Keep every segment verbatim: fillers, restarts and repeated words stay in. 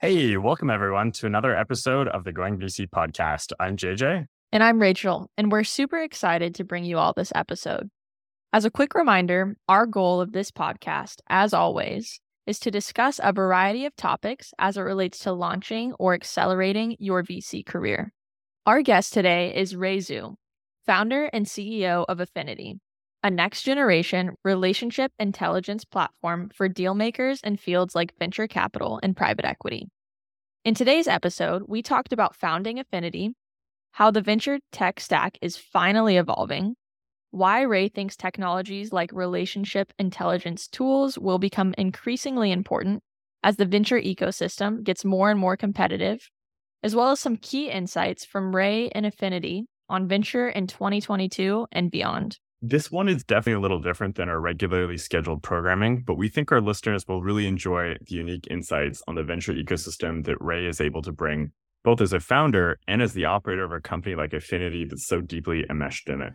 Hey, welcome everyone to another episode of the Going V C podcast. I'm J J. And I'm Rachel, and we're super excited to bring you all this episode. As a quick reminder, our goal of this podcast, as always, is to discuss a variety of topics as it relates to launching or accelerating your V C career. Our guest today is Ray Zhu, founder and C E O of Affinity, a next-generation relationship intelligence platform for dealmakers in fields like venture capital and private equity. In today's episode, we talked about founding Affinity, how the venture tech stack is finally evolving, why Ray thinks technologies like relationship intelligence tools will become increasingly important as the venture ecosystem gets more and more competitive, as well as some key insights from Ray and Affinity on venture in twenty twenty-two and beyond. This one is definitely a little different than our regularly scheduled programming, but we think our listeners will really enjoy the unique insights on the venture ecosystem that Ray is able to bring, both as a founder and as the operator of a company like Affinity that's so deeply enmeshed in it.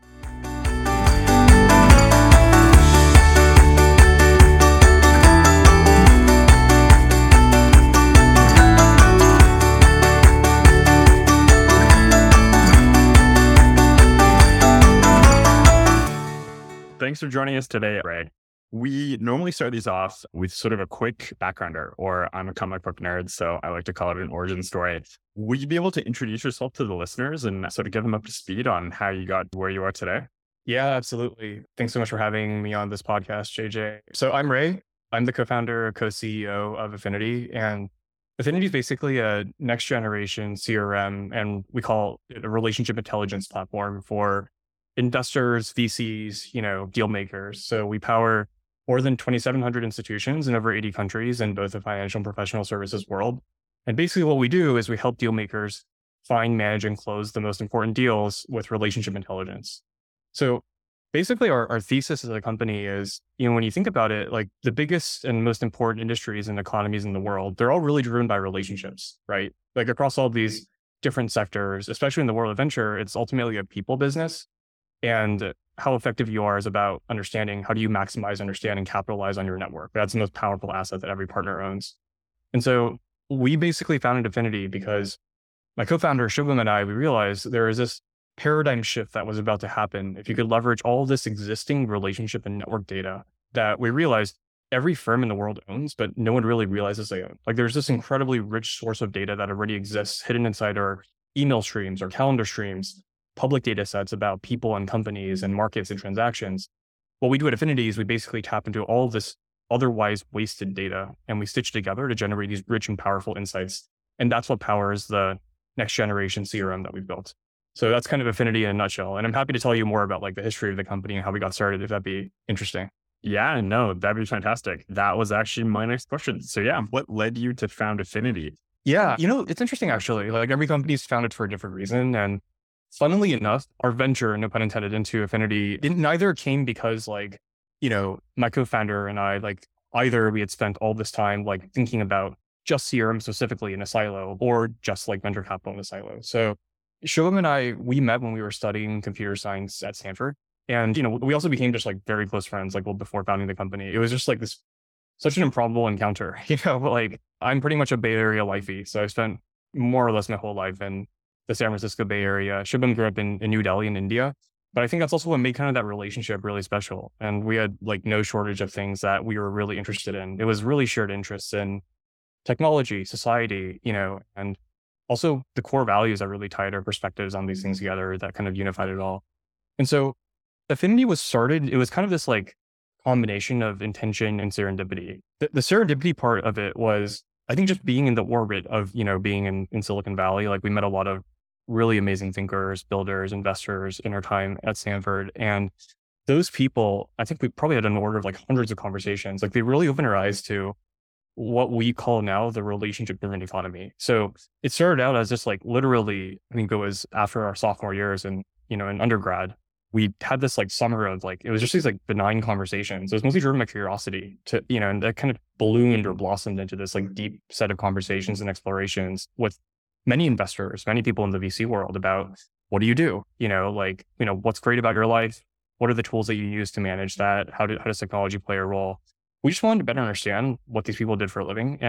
Thanks for joining us today, Ray. We normally start these off with sort of a quick backgrounder, or I'm a comic book nerd, so I like to call it an origin story. Would you be able to introduce yourself to the listeners and sort of get them up to speed on how you got where you are today? Yeah, absolutely. Thanks so much for having me on this podcast, J J. So I'm Ray. I'm the co-founder, co-C E O of Affinity, and Affinity is basically a next generation C R M, and we call it a relationship intelligence platform for investors, V Cs, you know, deal makers. So we power more than twenty-seven hundred institutions in over eighty countries in both the financial and professional services world. And basically what we do is we help deal makers find, manage, and close the most important deals with relationship intelligence. So basically our, our thesis as a company is, you know, when you think about it, like the biggest and most important industries and economies in the world, they're all really driven by relationships, right? Like across all these different sectors, especially in the world of venture, it's ultimately a people business. And how effective you are is about understanding how do you maximize, understand, and capitalize on your network. That's the most powerful asset that every partner owns. And so we basically founded Affinity because my co-founder, Shubham, and I, we realized there is this paradigm shift that was about to happen. If you could leverage all this existing relationship and network data that we realized every firm in the world owns, but no one really realizes they own. Like there's this incredibly rich source of data that already exists hidden inside our email streams or calendar streams, public data sets about people and companies and markets and transactions. What we do at Affinity is we basically tap into all of this otherwise wasted data and we stitch together to generate these rich and powerful insights. And that's what powers the next generation C R M that we've built. So that's kind of Affinity in a nutshell. And I'm happy to tell you more about like the history of the company and how we got started, if that'd be interesting. Yeah, no, that'd be fantastic. That was actually my next question. So yeah, what led you to found Affinity? Yeah, you know, it's interesting actually. Like every company is founded for a different reason. And funnily enough, our venture, no pun intended, into Affinity, it neither came because like, you know, my co-founder and I, like either we had spent all this time like thinking about just C R M specifically in a silo or just like venture capital in a silo. So Shubham and I, we met when we were studying computer science at Stanford. And, you know, we also became just like very close friends, like well, before founding the company. It was just like this, such an improbable encounter, you know, like I'm pretty much a Bay Area lifey. So I spent more or less my whole life in the San Francisco Bay Area. Shubham grew up in, in New Delhi in India. But I think that's also what made kind of that relationship really special. And we had like no shortage of things that we were really interested in. It was really shared interests in technology, society, you know, and also the core values that really tied our perspectives on these things together that kind of unified it all. And so Affinity was started, it was kind of this like combination of intention and serendipity. The, the serendipity part of it was, I think, just being in the orbit of, you know, being in, in Silicon Valley. Like we met a lot of really amazing thinkers, builders, investors in our time at Stanford. And those people, I think we probably had an order of like hundreds of conversations. Like they really opened our eyes to what we call now the relationship driven economy. So it started out as just like literally, I think it was after our sophomore years and, you know, in undergrad, we had this like summer of like, it was just these like benign conversations. It was mostly driven by curiosity to, you know, and that kind of ballooned or blossomed into this like deep set of conversations and explorations with many investors, many people in the V C world about what do you do? You know, like, you know, what's great about your life? What are the tools that you use to manage that? How, do, how does technology play a role? We just wanted to better understand what these people did for a living. And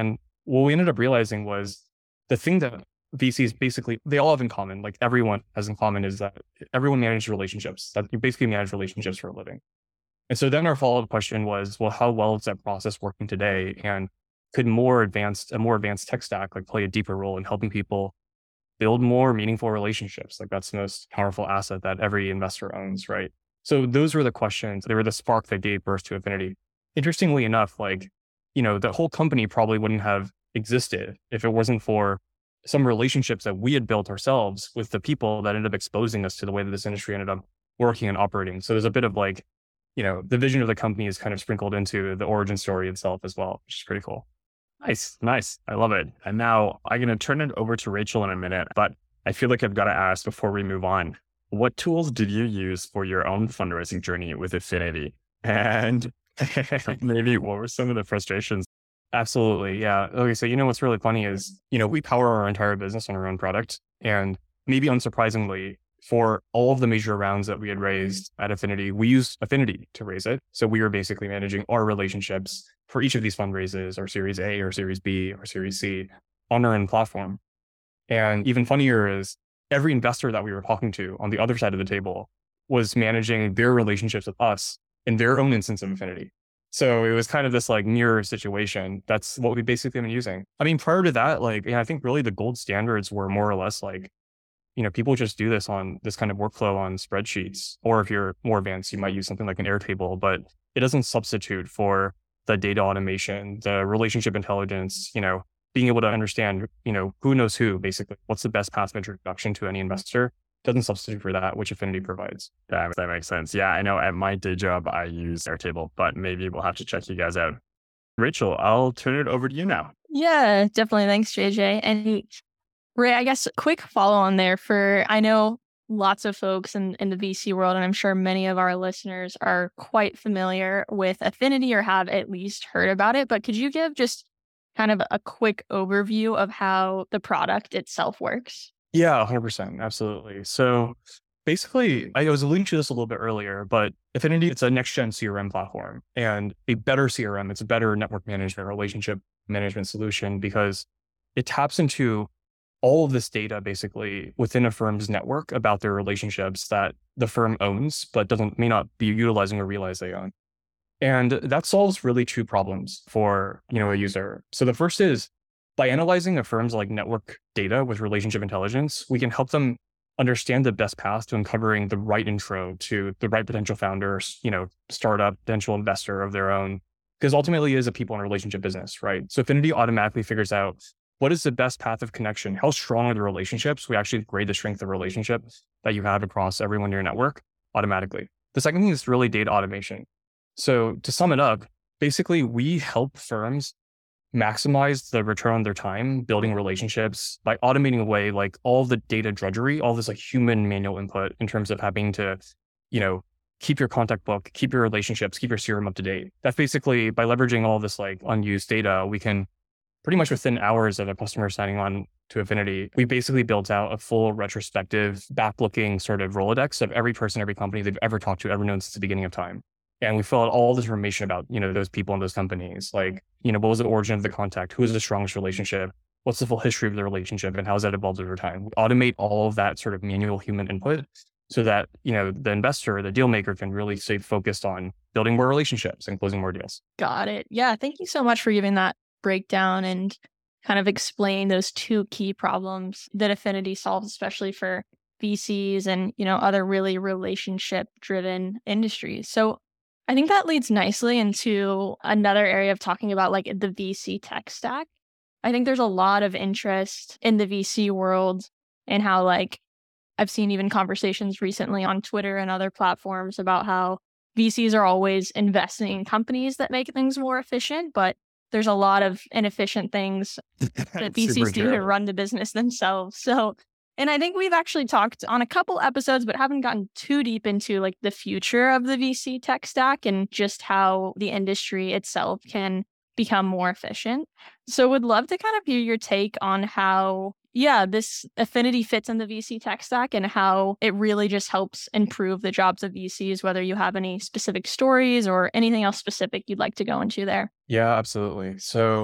what we ended up realizing was the thing that V Cs basically, they all have in common, like everyone has in common, is that everyone manages relationships, that you basically manage relationships for a living. And so then our follow-up question was, well, how well is that process working today? And could more advanced, a more advanced tech stack like play a deeper role in helping people build more meaningful relationships? Like that's the most powerful asset that every investor owns, right? So those were the questions. They were the spark that gave birth to Affinity. Interestingly enough, like, you know, the whole company probably wouldn't have existed if it wasn't for some relationships that we had built ourselves with the people that ended up exposing us to the way that this industry ended up working and operating. So there's a bit of like, you know, the vision of the company is kind of sprinkled into the origin story itself as well, which is pretty cool. Nice, nice. I love it. And now I'm going to turn it over to Rachel in a minute, but I feel like I've got to ask before we move on, what tools did you use for your own fundraising journey with Affinity? And maybe what were some of the frustrations? Absolutely. Yeah. Okay. So, you know, what's really funny is, you know, we power our entire business on our own product. And maybe unsurprisingly, for all of the major rounds that we had raised at Affinity, we used Affinity to raise it. So we were basically managing our relationships for each of these fundraisers, or Series A or Series B or Series C, on our own platform. And even funnier is every investor that we were talking to on the other side of the table was managing their relationships with us in their own instance of Affinity. So it was kind of this like mirror situation. That's what we basically been using. I mean, prior to that, like, yeah, I think really the gold standards were more or less like, you know, people just do this on this kind of workflow on spreadsheets, or if you're more advanced, you might use something like an Airtable, but it doesn't substitute for the data automation, the relationship intelligence, you know, being able to understand, you know, who knows who, basically, what's the best path of introduction to any investor. Doesn't substitute for that, which Affinity provides. Yeah, that makes sense. Yeah, I know at my day job, I use Airtable, but maybe we'll have to check you guys out. Rachel, I'll turn it over to you now. Yeah, definitely. Thanks, J J. And Ray, I guess quick follow on there for, I know lots of folks in, in the V C world, and I'm sure many of our listeners are quite familiar with Affinity or have at least heard about it. But could you give just kind of a quick overview of how the product itself works? Yeah, one hundred percent. Absolutely. So basically, I was alluding to this a little bit earlier, but Affinity, it's a next-gen C R M platform, and a better C R M. It's a better network management, relationship management solution, because it taps into all of this data basically within a firm's network about their relationships that the firm owns, but doesn't may not be utilizing or realize they own. And that solves really two problems for, you know, a user. So the first is, by analyzing a firm's like network data with relationship intelligence, we can help them understand the best path to uncovering the right intro to the right potential founders, you know, startup, potential investor of their own, because ultimately it is a people and relationship business, right? So Affinity automatically figures out what is the best path of connection, how strong are the relationships. We actually grade the strength of relationship that you have across everyone in your network automatically. The second thing is really data automation. So to sum it up, basically we help firms maximize the return on their time building relationships by automating away like all the data drudgery, all this like human manual input in terms of having to, you know, keep your contact book, keep your relationships, keep your C R M up to date. That's basically, by leveraging all this like unused data, we can pretty much within hours of a customer signing on to Affinity, we basically built out a full retrospective, back-looking sort of Rolodex of every person, every company they've ever talked to, ever known since the beginning of time. And we fill out all this information about, you know, those people and those companies. Like, you know, what was the origin of the contact? Who is the strongest relationship? What's the full history of the relationship? And how has that evolved over time? We automate all of that sort of manual human input so that, you know, the investor, the deal maker can really stay focused on building more relationships and closing more deals. Got it. Yeah. Thank you so much for giving that breakdown and kind of explain those two key problems that Affinity solves, especially for V Cs and, you know, other really relationship driven industries. So I think that leads nicely into another area of talking about like the V C tech stack. I think there's a lot of interest in the V C world and how like I've seen even conversations recently on Twitter and other platforms about how V Cs are always investing in companies that make things more efficient, but there's a lot of inefficient things that V Cs do to run the business themselves. So And I think we've actually talked on a couple episodes, but haven't gotten too deep into like the future of the V C tech stack and just how the industry itself can become more efficient. So would love to kind of hear your take on how, yeah, this Affinity fits in the V C tech stack and how it really just helps improve the jobs of V Cs, whether you have any specific stories or anything else specific you'd like to go into there. Yeah, absolutely. So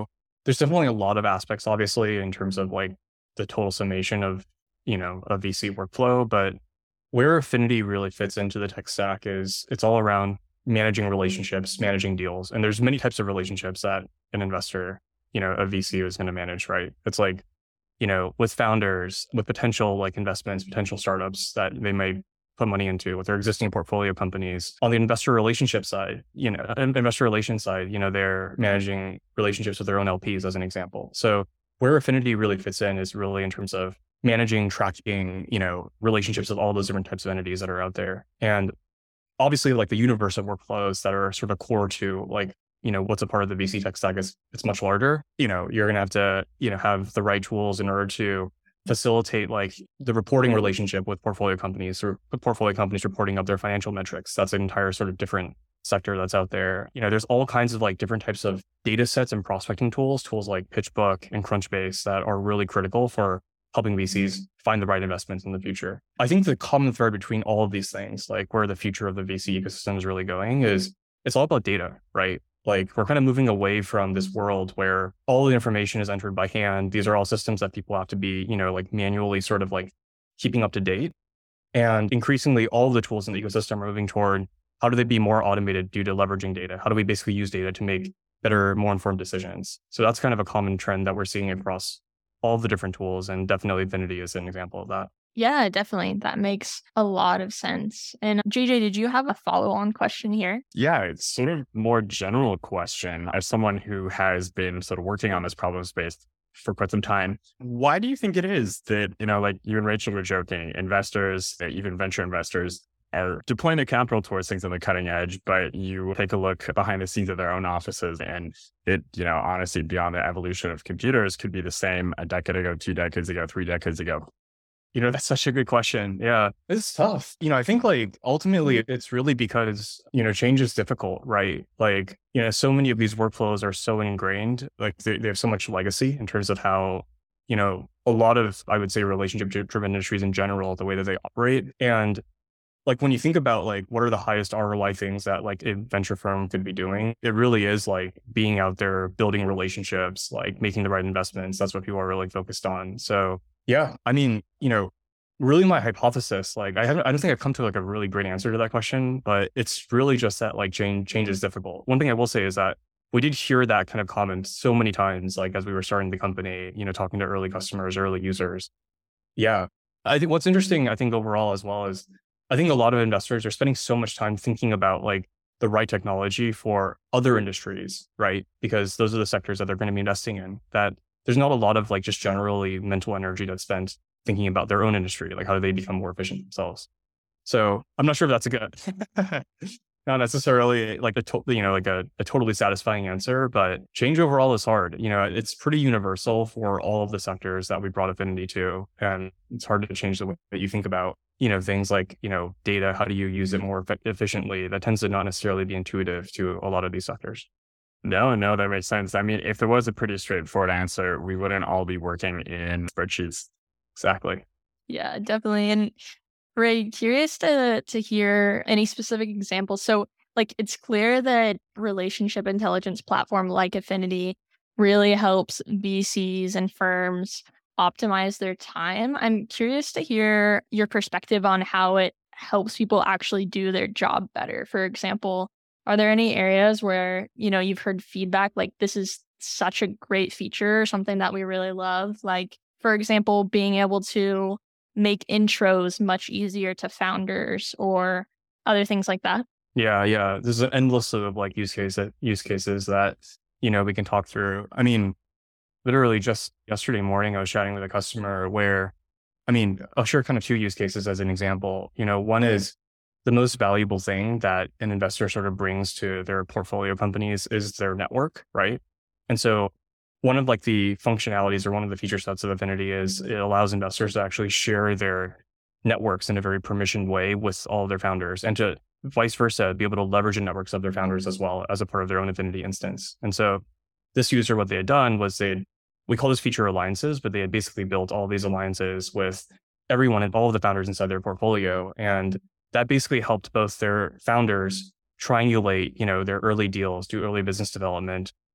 there's definitely a lot of aspects, obviously, in terms of like the total summation of, you know, a V C workflow. But where Affinity really fits into the tech stack is it's all around managing relationships, managing deals. And there's many types of relationships that an investor, you know, a V C is going to manage, right? It's like, you know, with founders, with potential like investments, potential startups that they may put money into, with their existing portfolio companies. On the investor relationship side, you know, investor relations side, you know, they're managing relationships with their own L Ps as an example. So where Affinity really fits in is really in terms of managing, tracking, you know, relationships with all those different types of entities that are out there. And obviously like the universe of workflows that are sort of core to like, you know, what's a part of the V C tech stack is it's much larger. You know, you're going to have to, you know, have the right tools in order to facilitate like the reporting relationship with portfolio companies or portfolio companies reporting up their financial metrics. That's an entire sort of different sector that's out there. You know, there's all kinds of like different types of data sets and prospecting tools, tools like PitchBook and Crunchbase that are really critical for helping V Cs find the right investments in the future. I think the common thread between all of these things, like where the future of the V C ecosystem is really going, is it's all about data, right? Like we're kind of moving away from this world where all the information is entered by hand. These are all systems that people have to be, you know, like manually sort of like keeping up to date. And increasingly all of the tools in the ecosystem are moving toward how do they be more automated due to leveraging data? How do we basically use data to make better, more informed decisions? So that's kind of a common trend that we're seeing across all the different tools. And definitely Affinity is an example of that. Yeah, definitely. That makes a lot of sense. And J J, did you have a follow-on question here? Yeah, it's sort of more general question. As someone who has been sort of working on this problem space for quite some time, why do you think it is that, you know, like you and Rachel were joking, investors, even venture investors, are deploying their capital towards things on the cutting edge, but you take a look behind the scenes of their own offices and it, you know, honestly, beyond the evolution of computers could be the same a decade ago, two decades ago, three decades ago? You know, that's such a good question. Yeah, it's tough. You know, I think like ultimately it's really because, you know, change is difficult, right? Like, you know, so many of these workflows are so ingrained, like they, they have so much legacy in terms of how, you know, a lot of, I would say, relationship driven industries in general, the way that they operate. And like when you think about like what are the highest R O I things that like a venture firm could be doing, it really is like being out there, building relationships, like making the right investments. That's what people are really focused on. So yeah, I mean, you know, really my hypothesis, like I haven't, I don't think I've come to like a really great answer to that question, but it's really just that like change, change is difficult. One thing I will say is that we did hear that kind of comment so many times, like as we were starting the company, you know, talking to early customers, early users. Yeah. I think what's interesting, I think overall as well is I think a lot of investors are spending so much time thinking about like the right technology for other industries, right? Because those are the sectors that they're going to be investing in, that there's not a lot of like just generally mental energy that's spent thinking about their own industry, like how do they become more efficient themselves. So I'm not sure if that's a good, not necessarily like a, to, you know, like a, a totally satisfying answer, but change overall is hard. You know, it's pretty universal for all of the sectors that we brought Affinity to. And it's hard to change the way that you think about, you know, things like, you know, data, how do you use it more efficiently? That tends to not necessarily be intuitive to a lot of these sectors. No, no, that makes sense. I mean, if there was a pretty straightforward answer, we wouldn't all be working in spreadsheets. Exactly. Yeah, definitely. And Ray, curious to to hear any specific examples. So like it's clear that relationship intelligence platform like Affinity really helps V Cs and firms optimize their time. I'm curious to hear your perspective on how it helps people actually do their job better. For example, are there any areas where, you know, you've heard feedback like this is such a great feature, something that we really love? Like, for example, being able to make intros much easier to founders or other things like that? Yeah, yeah. There's an endless of like use case use cases that, you know, we can talk through. I mean, literally just yesterday morning, I was chatting with a customer where, I mean, I'll share kind of two use cases as an example. You know, one is the most valuable thing that an investor sort of brings to their portfolio companies is their network, right? And so one of like the functionalities or one of the feature sets of Affinity is it allows investors to actually share their networks in a very permissioned way with all of their founders and to vice versa, be able to leverage the networks of their founders as well as a part of their own Affinity instance. And so this user, what they had done was they we call this feature alliances, but they had basically built all these alliances with everyone and all of the founders inside their portfolio. And that basically helped both their founders triangulate, you know, their early deals, do early business development,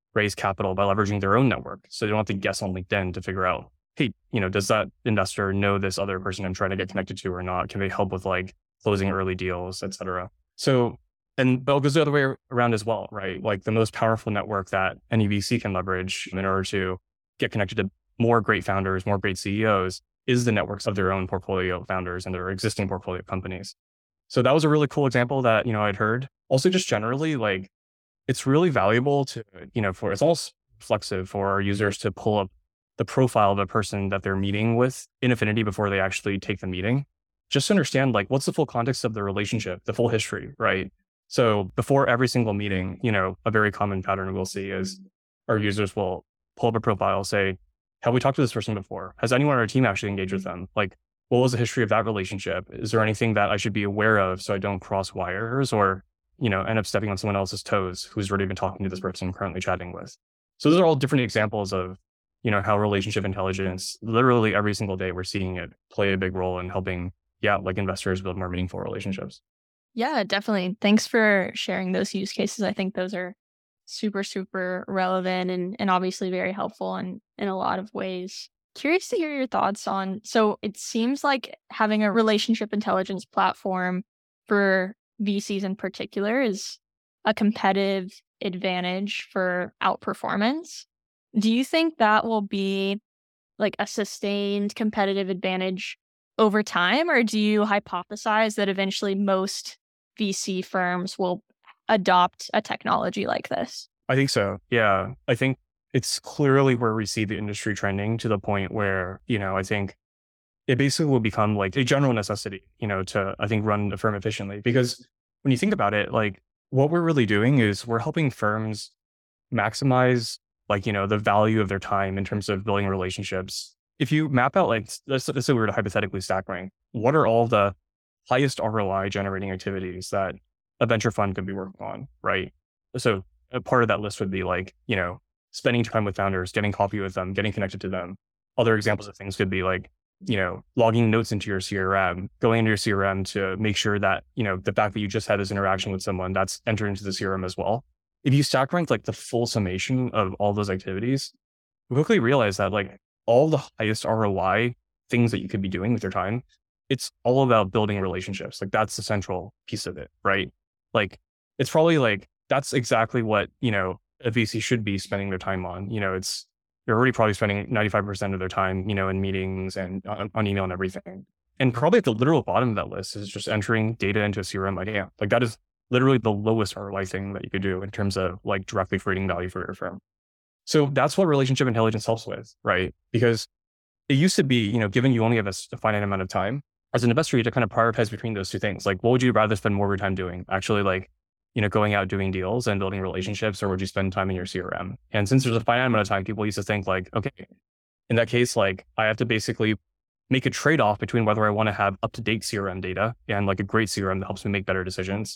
raise capital by leveraging their own network. So they don't have to guess on LinkedIn to figure out, hey, you know, does that investor know this other person I'm trying to get connected to or not? Can they help with like closing early deals, et cetera? So, and but it goes the other way around as well, right? Like the most powerful network that any V C can leverage in order to get connected to more great founders, more great C E Os is the networks of their own portfolio founders and their existing portfolio companies. So that was a really cool example that, you know, I'd heard. Also just generally, like it's really valuable to, you know, for, it's almost reflexive for our users to pull up the profile of a person that they're meeting with in Affinity before they actually take the meeting. Just to understand like what's the full context of the relationship, the full history, right? So before every single meeting, you know, a very common pattern we'll see is our users will pull up a profile, say, have we talked to this person before? Has anyone on our team actually engaged with them? Like, what was the history of that relationship? Is there anything that I should be aware of so I don't cross wires or, you know, end up stepping on someone else's toes who's already been talking to this person I'm currently chatting with? So those are all different examples of, you know, how relationship intelligence, literally every single day we're seeing it play a big role in helping, yeah, like investors build more meaningful relationships. Yeah, definitely. Thanks for sharing those use cases. I think those are super, super relevant and, and obviously very helpful in, in a lot of ways. Curious to hear your thoughts on, so it seems like having a relationship intelligence platform for V Cs in particular is a competitive advantage for outperformance. Do you think that will be like a sustained competitive advantage over time, or do you hypothesize that eventually most V C firms will adopt a technology like this? I think so. Yeah. I think it's clearly where we see the industry trending to the point where, you know, I think it basically will become like a general necessity, you know, to, I think, run the firm efficiently. Because when you think about it, like what we're really doing is we're helping firms maximize like, you know, the value of their time in terms of building relationships. If you map out, like, let's, let's say we were to hypothetically stack rank, what are all the highest R O I generating activities that a venture fund could be working on, right? So a part of that list would be like, you know, spending time with founders, getting coffee with them, getting connected to them. Other examples of things could be like, you know, logging notes into your C R M, going into your C R M to make sure that, you know, the fact that you just had this interaction with someone, that's entered into the C R M as well. If you stack rank like the full summation of all those activities, we quickly realize that like all the highest R O I things that you could be doing with your time, it's all about building relationships. Like that's the central piece of it, right? Like it's probably like, that's exactly what, you know, a V C should be spending their time on. You know, it's, they're already probably spending ninety-five percent of their time, you know, in meetings and on, on email and everything. And probably at the literal bottom of that list is just entering data into a C R M like A M. Like that is literally the lowest R O I thing that you could do in terms of like directly creating value for your firm. So that's what relationship intelligence helps with, right? Because it used to be, you know, given you only have a, a finite amount of time, as an investor, you have to kind of prioritize between those two things. Like, what would you rather spend more of your time doing? Actually, like, you know, going out doing deals and building relationships, or would you spend time in your C R M? And since there's a finite amount of time, people used to think like, okay, in that case, like I have to basically make a trade-off between whether I want to have up-to-date C R M data and like a great C R M that helps me make better decisions,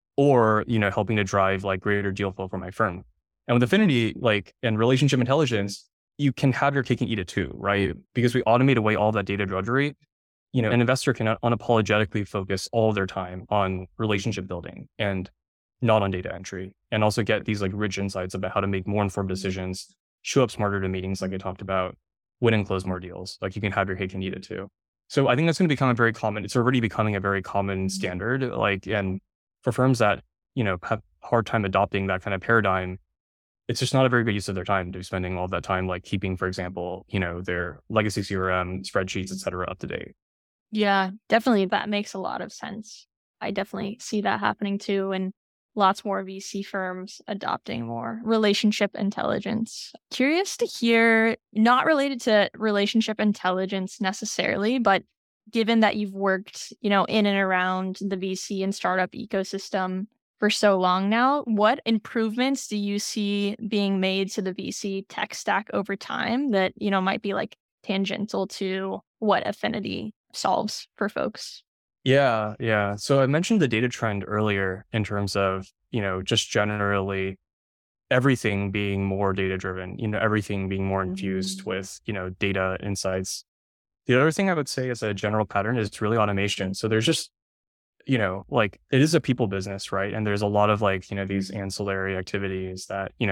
or, you know, helping to drive like greater deal flow for my firm. And with Affinity, like, and relationship intelligence, you can have your cake and eat it too, right? Because we automate away all that data drudgery. You know, an investor can unapologetically focus all of their time on relationship building and not on data entry, and also get these like rich insights about how to make more informed decisions, show up smarter to meetings like I talked about, win and close more deals. Like you can have your cake and eat it too. So I think that's going to become a very common, it's already becoming a very common standard. Like, and for firms that, you know, have a hard time adopting that kind of paradigm, it's just not a very good use of their time to be spending all that time, like keeping, for example, you know, their legacy C R M, spreadsheets, et cetera, up to date. Yeah, definitely. That makes a lot of sense. I definitely see that happening too. And lots more V C firms adopting more relationship intelligence. Curious to hear, not related to relationship intelligence necessarily, but given that you've worked, you know, in and around the V C and startup ecosystem for so long now, what improvements do you see being made to the V C tech stack over time that, you know, might be like tangential to what Affinity solves for folks? Yeah, yeah. So I mentioned the data trend earlier in terms of, you know, just generally everything being more data driven, you know, everything being more infused with, you know, data insights. The other thing I would say as a general pattern is really automation. So there's just, you know, like it is a people business, right? And there's a lot of like, you know, these ancillary activities that, you know,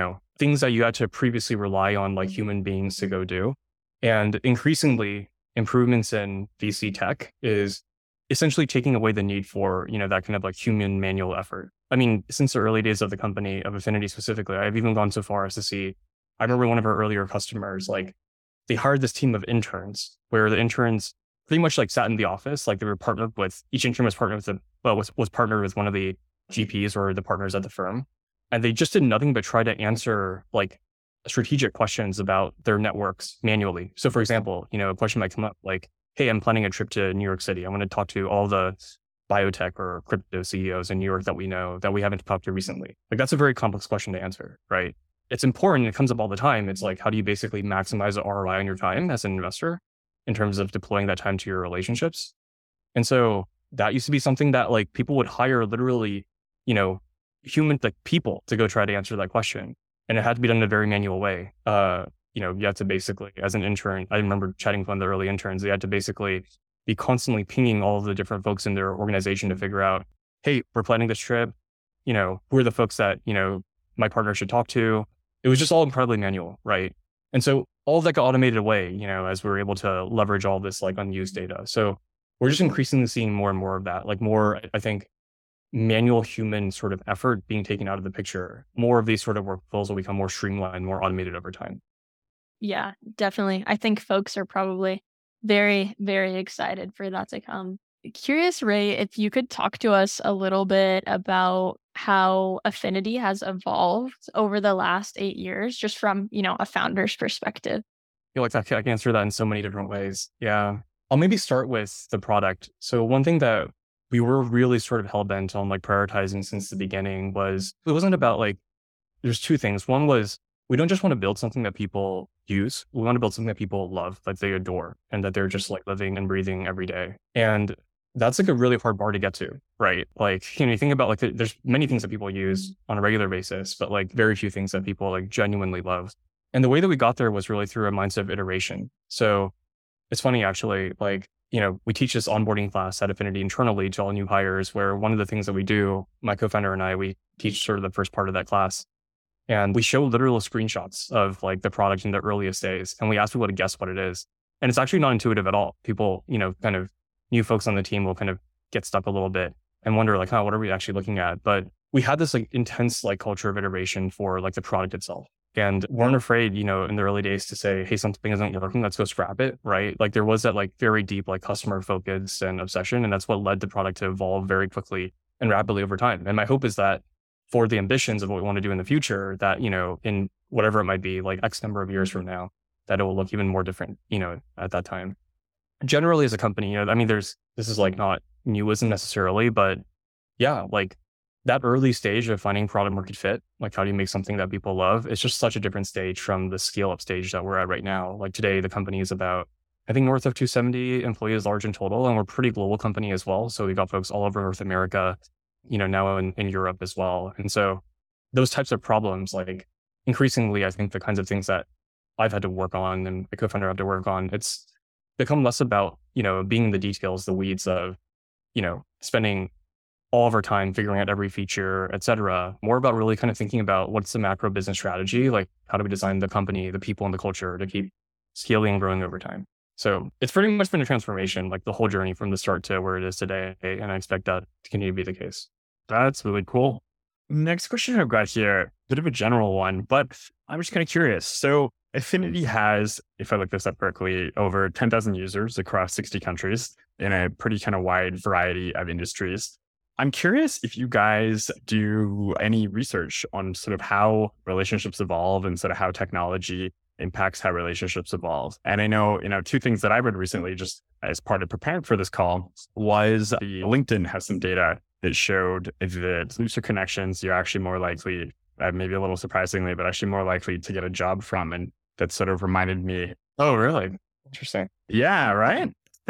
things that you had to previously rely on like human beings to go do. And increasingly, improvements in V C tech is essentially taking away the need for, you know, that kind of like human manual effort. I mean, since the early days of the company, of Affinity specifically, I've even gone so far as to see, I remember one of our earlier customers, like they hired this team of interns where the interns pretty much like sat in the office, like they were partnered with, each intern was partnered with, a, well, was, was partnered with one of the G Ps or the partners at the firm. And they just did nothing but try to answer like strategic questions about their networks manually. So for example, you know, a question might come up like, hey, I'm planning a trip to New York City. I want to talk to all the biotech or crypto C E Os in New York that we know that we haven't talked to recently. Like that's a very complex question to answer, right? It's important. It comes up all the time. It's like, how do you basically maximize the R O I on your time as an investor in terms of deploying that time to your relationships? And so that used to be something that like people would hire literally, you know, human like people to go try to answer that question. And it had to be done in a very manual way. Uh, you know, you had to basically, as an intern, I remember chatting with one of the early interns, they had to basically be constantly pinging all of the different folks in their organization to figure out, hey, we're planning this trip. You know, who are the folks that, you know, my partner should talk to? It was just all incredibly manual, right? And so all of that got automated away, you know, as we were able to leverage all this like unused data. So we're just increasingly seeing more and more of that, like more, I think, manual human sort of effort being taken out of the picture. More of these sort of workflows will become more streamlined, more automated over time. Yeah, definitely. I think folks are probably very, very excited for that to come. Curious, Ray, if you could talk to us a little bit about how Affinity has evolved over the last eight years, just from, you know, a founder's perspective. I feel like I can answer that in so many different ways. Yeah. I'll maybe start with the product. So one thing that we were really sort of hell-bent on like prioritizing since the beginning was, it wasn't about like, there's two things. One was, we don't just want to build something that people use. We want to build something that people love, that they adore, and that they're just like living and breathing every day. And that's like a really hard bar to get to, right? Like, you know, you think about like, there's many things that people use on a regular basis, but like very few things that people like genuinely love. And the way that we got there was really through a mindset of iteration. So it's funny actually, like, you know, we teach this onboarding class at Affinity internally to all new hires, where one of the things that we do, my co-founder and I, we teach sort of the first part of that class. And we show literal screenshots of like the product in the earliest days. And we ask people to guess what it is. And it's actually not intuitive at all. People, you know, kind of new folks on the team will kind of get stuck a little bit and wonder like, oh, what are we actually looking at? But we had this like intense like culture of iteration for like the product itself. And weren't afraid, you know, in the early days to say, hey, something isn't working, let's go scrap it, right? Like there was that like very deep like customer focus and obsession. And that's what led the product to evolve very quickly and rapidly over time. And my hope is that for the ambitions of what we want to do in the future, that, you know, in whatever it might be, like X number of years from now, that it will look even more different, you know, at that time. Generally as a company, you know, I mean, there's, this is like not newism necessarily, but yeah, like that early stage of finding product market fit, like how do you make something that people love? It's just such a different stage from the scale up stage that we're at right now. Like today, the company is about, I think north of two hundred seventy employees large in total, and we're a pretty global company as well. So we got folks all over North America, you know, now in, in Europe as well. And so those types of problems, like increasingly, I think the kinds of things that I've had to work on and the co-founder had to work on, it's become less about, you know, being in the details, the weeds of, you know, spending all of our time figuring out every feature, et cetera, more about really kind of thinking about what's the macro business strategy, like how do we design the company, the people and the culture to keep scaling and growing over time. So it's pretty much been a transformation, like the whole journey from the start to where it is today. And I expect that to continue to be the case. That's really cool. Next question I've got here, bit of a general one, but I'm just kind of curious. So Affinity has, if I look this up correctly, over ten thousand users across sixty countries in a pretty kind of wide variety of industries. I'm curious if you guys do any research on sort of how relationships evolve and sort of how technology impacts how relationships evolve. And I know, you know, two things that I read recently, just as part of preparing for this call, was the LinkedIn has some data that showed that looser connections, you're actually more likely, uh, maybe a little surprisingly, but actually more likely to get a job from. And that sort of reminded me, oh, really? Interesting. Yeah, right?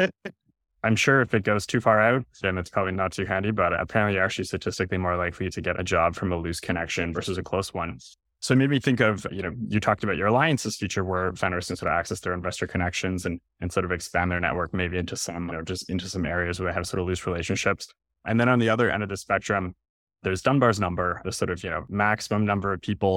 I'm sure if it goes too far out, then it's probably not too handy, but apparently you're actually statistically more likely to get a job from a loose connection versus a close one. So it made me think of, you know, you talked about your alliances feature where founders can sort of access their investor connections and, and sort of expand their network maybe into some, you know, just into some areas where they have sort of loose relationships. And then on the other end of the spectrum, there's Dunbar's number, the sort of, you know, maximum number of people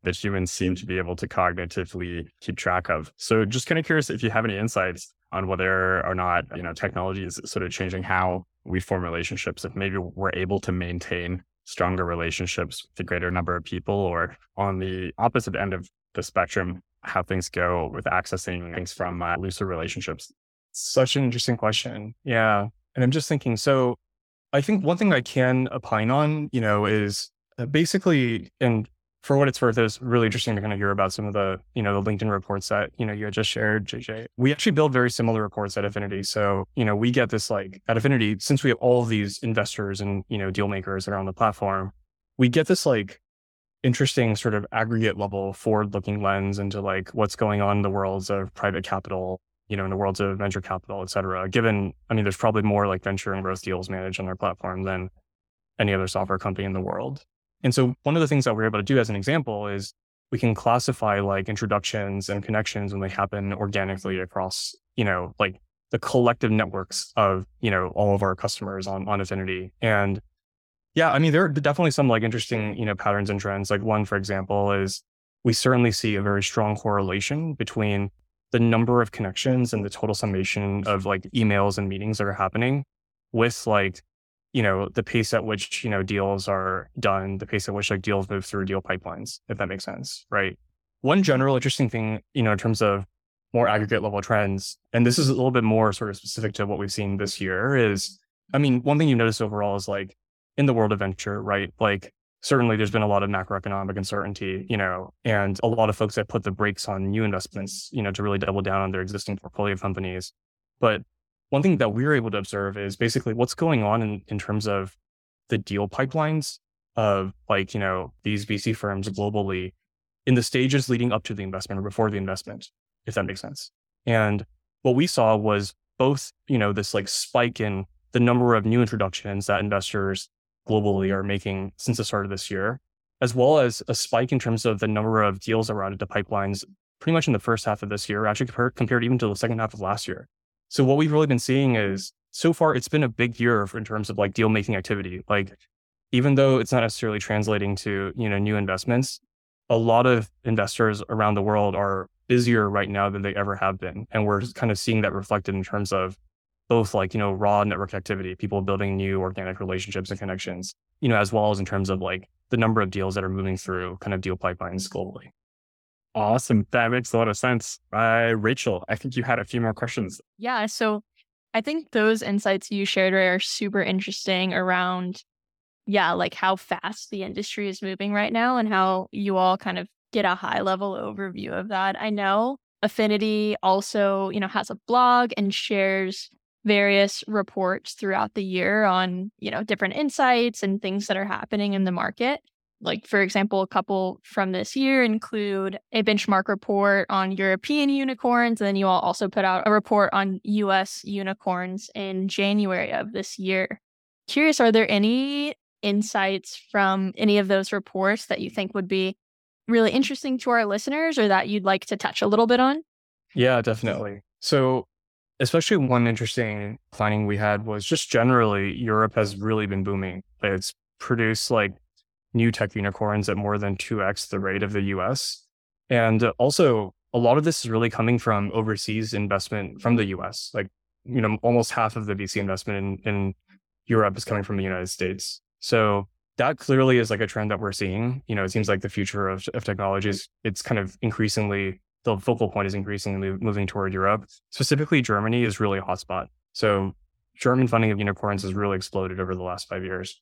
that humans seem to be able to cognitively keep track of. So just kind of curious if you have any insights on whether or not, you know, technology is sort of changing how we form relationships, if maybe we're able to maintain stronger relationships with a greater number of people, or on the opposite end of the spectrum, how things go with accessing things from uh, looser relationships. Such an interesting question. Yeah. And I'm just thinking, so I think one thing I can opine on, you know, is uh, basically, and for what it's worth, it was really interesting to kind of hear about some of the, you know, the LinkedIn reports that, you know, you had just shared, J J. We actually build very similar reports at Affinity. So, you know, we get this like at Affinity, since we have all of these investors and, you know, deal makers that are on the platform, we get this like interesting sort of aggregate level forward-looking lens into like what's going on in the worlds of private capital, you know, in the worlds of venture capital, et cetera. Given, I mean, there's probably more like venture and growth deals managed on our platform than any other software company in the world. And so one of the things that we're able to do as an example is we can classify like introductions and connections when they happen organically across, you know, like the collective networks of, you know, all of our customers on, on Affinity. And yeah, I mean, there are definitely some like interesting, you know, patterns and trends. Like one, for example, is we certainly see a very strong correlation between the number of connections and the total summation of like emails and meetings that are happening with like, you know, the pace at which, you know, deals are done, the pace at which like deals move through deal pipelines, if that makes sense, right? One general interesting thing, you know, in terms of more aggregate level trends, and this is a little bit more sort of specific to what we've seen this year is, I mean, one thing you notice overall is like in the world of venture, right? Like certainly there's been a lot of macroeconomic uncertainty, you know, and a lot of folks that put the brakes on new investments, you know, to really double down on their existing portfolio companies. But one thing that we're able to observe is basically what's going on in, in terms of the deal pipelines of like, you know, these V C firms globally in the stages leading up to the investment or before the investment, if that makes sense. And what we saw was both, you know, this like spike in the number of new introductions that investors globally are making since the start of this year, as well as a spike in terms of the number of deals that were added to pipelines pretty much in the first half of this year, actually compared, compared even to the second half of last year. So what we've really been seeing is so far, it's been a big year for, in terms of like deal making activity. Like, even though it's not necessarily translating to, you know, new investments, a lot of investors around the world are busier right now than they ever have been. And we're kind of seeing that reflected in terms of both like, you know, raw network activity, people building new organic relationships and connections, you know, as well as in terms of like the number of deals that are moving through kind of deal pipelines globally. Awesome. That makes a lot of sense. Uh, Rachel, I think you had a few more questions. Yeah. So I think those insights you shared, Ray, are super interesting around, yeah, like how fast the industry is moving right now and how you all kind of get a high level overview of that. I know Affinity also, you know, has a blog and shares various reports throughout the year on, you know, different insights and things that are happening in the market. Like, for example, a couple from this year include a benchmark report on European unicorns. And then you all also put out a report on U S unicorns in January of this year. Curious, are there any insights from any of those reports that you think would be really interesting to our listeners or that you'd like to touch a little bit on? Yeah, definitely. So especially one interesting finding we had was just generally Europe has really been booming. It's produced like new tech unicorns at more than two x the rate of the U S. And also a lot of this is really coming from overseas investment from the U S. Like, you know, almost half of the V C investment in, in Europe is coming from the United States. So that clearly is like a trend that we're seeing. You know, it seems like the future of, of technologies, it's kind of increasingly, the focal point is increasingly moving toward Europe. Specifically, Germany is really a hotspot. So German funding of unicorns has really exploded over the last five years.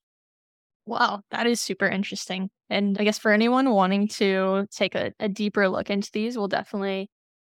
Wow, that is super interesting. And I guess for anyone wanting to take a, a deeper look into these, we'll definitely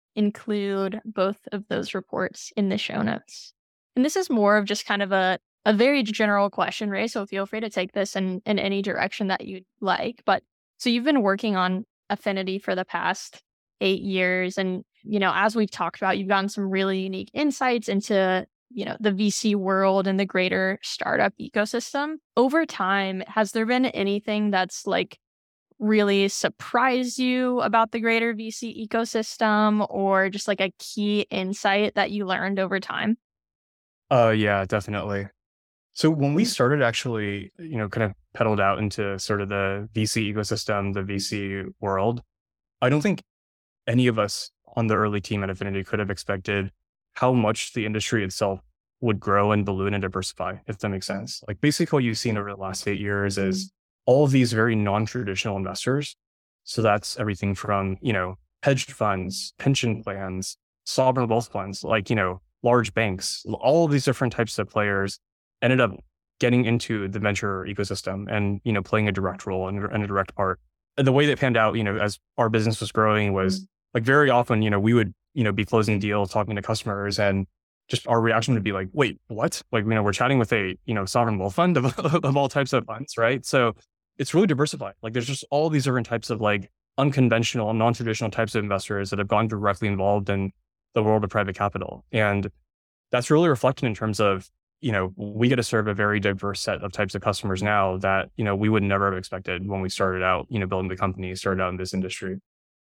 include both of those reports in the show notes. And this is more of just kind of a, a very general question, Ray, so feel free to take this in, in any direction that you'd like. But so you've been working on Affinity for the past eight years. And, you know, as we've talked about, you've gotten some really unique insights into, you know, the V C world and the greater startup ecosystem. Over time, has there been anything that's like really surprised you about the greater V C ecosystem, or just like a key insight that you learned over time? Uh, yeah, definitely. So when we started actually, you know, kind of pedaled out into sort of the V C ecosystem, the V C world, I don't think any of us on the early team at Affinity could have expected how much the industry itself would grow and balloon and diversify, if that makes sense. Like basically what you've seen over the last eight years is all of these very non-traditional investors. So that's everything from, you know, hedged funds, pension plans, sovereign wealth funds, like, you know, large banks, all of these different types of players ended up getting into the venture ecosystem and, you know, playing a direct role and, and a direct part. And the way that panned out, you know, as our business was growing was like very often, you know, we would, you know, be closing deals, talking to customers, and just our reaction would be like, wait, what? Like, you know, we're chatting with a, you know, sovereign wealth fund of, of all types of funds, right? So it's really diversified. Like there's just all these different types of like unconventional, non-traditional types of investors that have gone directly involved in the world of private capital. And that's really reflected in terms of, you know, we get to serve a very diverse set of types of customers now that, you know, we would never have expected when we started out, you know, building the company, started out in this industry.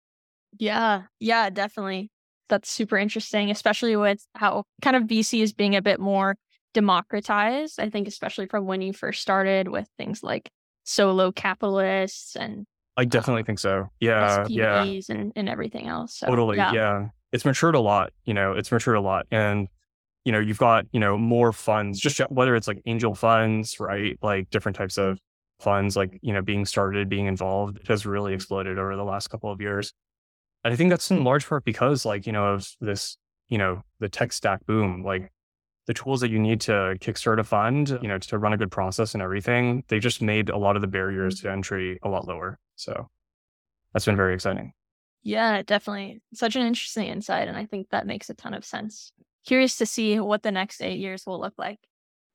Yeah, yeah, definitely. That's super interesting, especially with how kind of V C is being a bit more democratized. I think especially from when you first started with things like solo capitalists and I definitely uh, think so. Yeah, yeah, S P Vs and, and everything else. So, totally. yeah. Yeah. It's matured a lot, you know, it's matured a lot. And, you know, you've got, you know, more funds, just whether it's like angel funds, right? Like different types of funds, like, you know, being started, being involved, it has really exploded over the last couple of years. And I think that's in large part because like, you know, of this, you know, the tech stack boom, like the tools that you need to kickstart a fund, you know, to run a good process and everything, they just made a lot of the barriers to entry a lot lower. So that's been very exciting. Yeah, definitely. Such an interesting insight. And I think that makes a ton of sense. Curious to see what the next eight years will look like.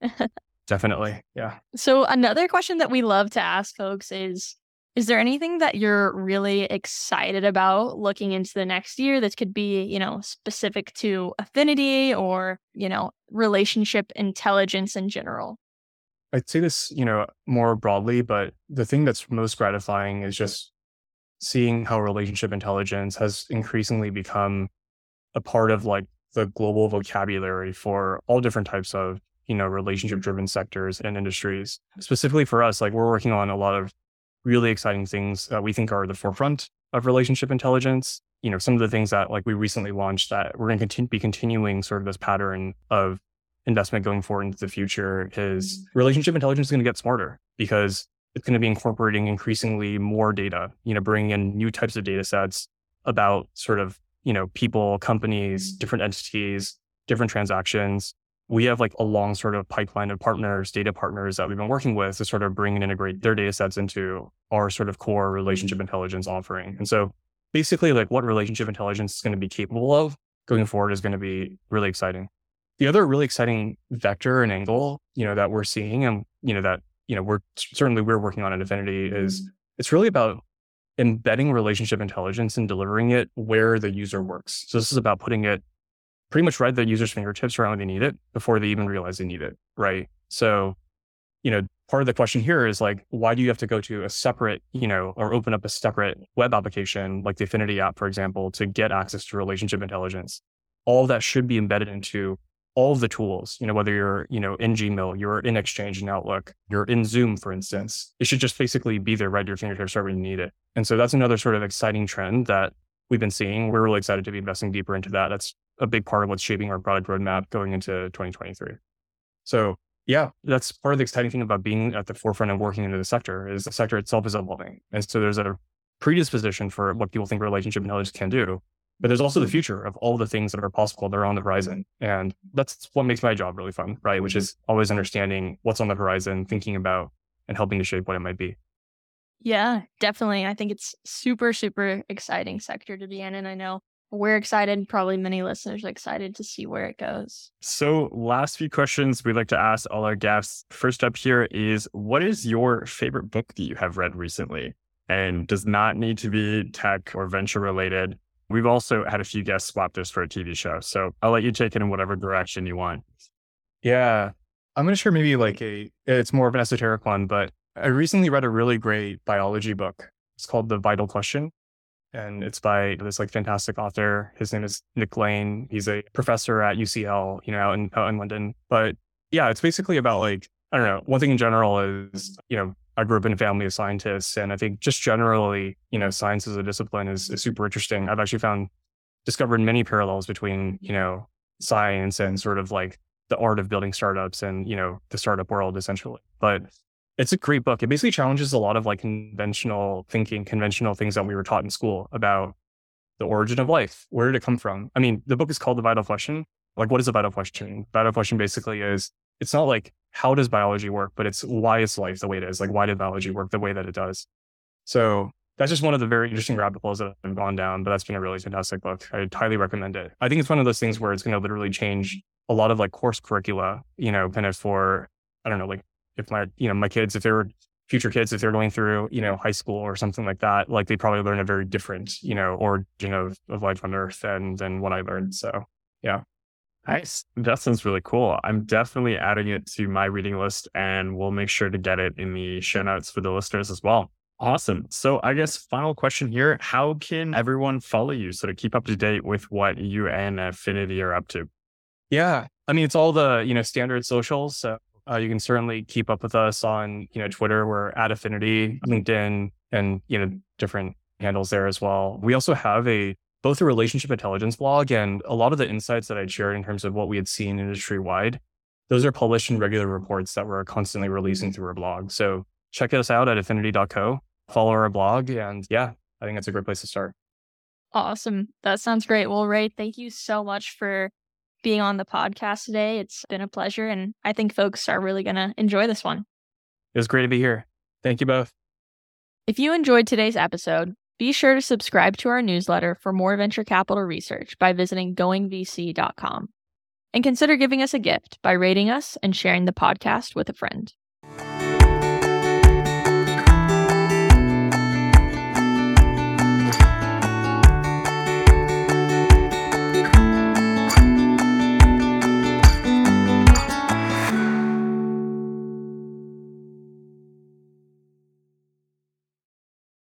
Definitely. Yeah. So another question that we love to ask folks is, is there anything that you're really excited about looking into the next year that could be, you know, specific to Affinity or, you know, relationship intelligence in general? I'd say this, you know, more broadly, but the thing that's most gratifying is just seeing how relationship intelligence has increasingly become a part of like the global vocabulary for all different types of, you know, relationship driven sectors and industries. Specifically for us, like we're working on a lot of really exciting things that we think are the forefront of relationship intelligence. You know, some of the things that like we recently launched that we're going to continue, be continuing sort of this pattern of investment going forward into the future is relationship intelligence is going to get smarter because it's going to be incorporating increasingly more data, you know, bringing in new types of data sets about sort of, you know, people, companies, different entities, different transactions. We have like a long sort of pipeline of partners, data partners that we've been working with to sort of bring and integrate their data sets into our sort of core relationship intelligence offering. And so basically like what relationship intelligence is going to be capable of going forward is going to be really exciting. The other really exciting vector and angle, you know, that we're seeing and, you know, that, you know, we're certainly we're working on at Affinity is it's really about embedding relationship intelligence and delivering it where the user works. So this is about putting it pretty much right at the user's fingertips around when they need it before they even realize they need it, right? So, you know, part of the question here is like, why do you have to go to a separate, you know, or open up a separate web application like the Affinity app, for example, to get access to relationship intelligence? All of that should be embedded into all of the tools, you know, whether you're, you know, in Gmail, you're in Exchange and Outlook, you're in Zoom, for instance, it should just basically be there right at your fingertips right when you need it. And so that's another sort of exciting trend that we've been seeing. We're really excited to be investing deeper into that. That's a big part of what's shaping our product roadmap going into twenty twenty-three. So yeah, that's part of the exciting thing about being at the forefront and working into the sector is the sector itself is evolving. And so there's a predisposition for what people think relationship intelligence can do. But there's also the future of all the things that are possible that are on the horizon. And that's what makes my job really fun, right? Which is always understanding what's on the horizon, thinking about and helping to shape what it might be. Yeah, definitely. I think it's super, super exciting sector to be in. And I know we're excited, probably many listeners are excited to see where it goes. So last few questions we'd like to ask all our guests. First up here is, what is your favorite book that you have read recently? And does not need to be tech or venture related. We've also had a few guests swap this for a T V show. So I'll let you take it in whatever direction you want. Yeah. I'm going to share maybe like a, it's more of an esoteric one, but I recently read a really great biology book. It's called The Vital Question. And it's by this like fantastic author. His name is Nick Lane. He's a professor at U C L, you know, out in, out in London. But yeah, it's basically about like I don't know. One thing in general is, you know, I grew up in a family of scientists, and I think just generally, you know, science as a discipline is, is super interesting. I've actually found, discovered many parallels between, you know, science and sort of like the art of building startups and, you know, the startup world essentially. But it's a great book. It basically challenges a lot of like conventional thinking, conventional things that we were taught in school about the origin of life. Where did it come from? I mean, the book is called The Vital Question. Like, what is a vital question? Vital question basically is, it's not like, how does biology work, but it's why is life the way it is? Like, why did biology work the way that it does? So that's just one of the very interesting rabbit holes that I've gone down, but that's been a really fantastic book. I'd highly recommend it. I think it's one of those things where it's going to literally change a lot of like course curricula, you know, kind of for, I don't know, like if my, you know, my kids, if they were future kids, if they're going through, you know, high school or something like that, like they probably learn a very different, you know, origin of, of life on Earth than, than what I learned. So yeah. Nice. That sounds really cool. I'm definitely adding it to my reading list, and we'll make sure to get it in the show notes for the listeners as well. Awesome. So I guess final question here, how can everyone follow you so to keep up to date with what you and Affinity are up to? Yeah. I mean, it's all the, you know, standard socials. So uh, you can certainly keep up with us on, you know, Twitter, we're at Affinity, LinkedIn, and, you know, different handles there as well. We also have a both a relationship intelligence blog, and a lot of the insights that I'd shared in terms of what we had seen industry wide, those are published in regular reports that we're constantly releasing through our blog. So check us out at affinity dot co, follow our blog, and yeah, I think that's a great place to start. Awesome. That sounds great. Well, Ray, thank you so much for being on the podcast today. It's been a pleasure, and I think folks are really going to enjoy this one. It was great to be here. Thank you both. If you enjoyed today's episode, be sure to subscribe to our newsletter for more venture capital research by visiting going v c dot com. And consider giving us a gift by rating us and sharing the podcast with a friend.